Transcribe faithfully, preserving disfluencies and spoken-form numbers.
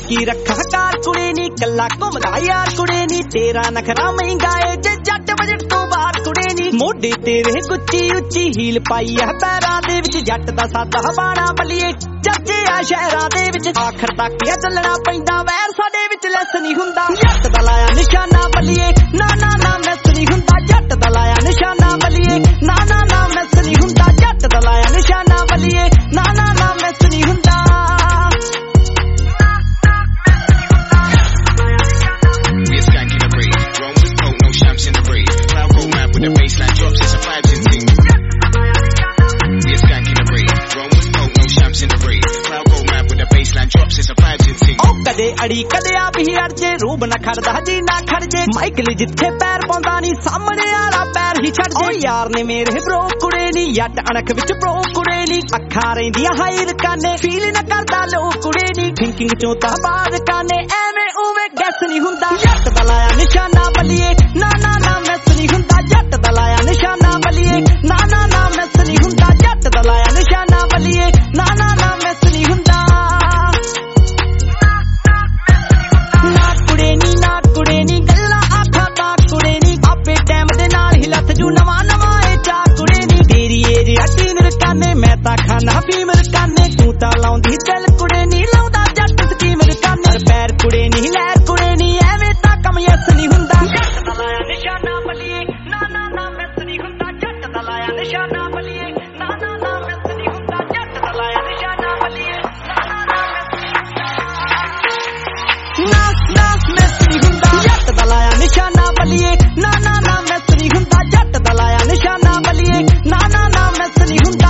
की रखा कार कुड़े नी कला घुमदा यार कुड़े नी तेरा नखरा महंगा है जे जट बजट तो बाहर कुड़े नी मोढे तेरे कुच्ची उच्ची हील पाई है पैरां दे विच जट दा सादा बाणा बलिए चाचे आ शहरां दे विच आखर तक या चलना पैंदा वैर साडे विच लैस नहीं हुंदा जट दा लाया निशाना बलिए ना ना ना मैस नहीं हुंदा जट दा लाया निशाना बलिए ना ना ना मैस नहीं हुंदा जट दा लाया निशाना बलिए ना ना ना मैस नहीं हुंदा कदे अड़ी कदे आप ही अड़जे रूब न खड़दा जी ना खड़जे माइकल जिथे पैर पाउंदा नी सामने आला पैर ही छड़ जे यार ने मेरे ब्रो कुड़े नी जट अणख विच ब्रो कुड़े नी अखां रहिंदियां हायर काने फील न करदा लो कुड़े नी थिंकिंग चों तां बाहर काने एवें उवें गैस नहीं हुंदा जट दा लाया निशाना बलिए ना ना ना मैस नहीं हुंदा जट दा लाया निशाना बलिए ना ना ना मैस नहीं हुंदा जट दा लाया निशाना बलिए ना ना ना मैस नहीं हुंदा मैं ता खाना फीमर काने तू ता लाउंदी दिल कुड़े नी लाउंदा जट स्कीमर काने पैर कुड़े नी लैर कुड़े नी एवें ता कम यस नहीं हुंदा जट दा लाया निशाना बलिए ना ना ना मैस नहीं हुंदा जट दा लाया निशाना बलिए ना ना ना मैस नहीं हुंदा जट दा लाया निशाना बलिए ना ना ना मैस नहीं हुंदा जट दा लाया निशाना बलिए ना ना ना मैस नहीं हुंदा जट दा लाया निशाना बलिए ना ना ना मैस नहीं हुंदा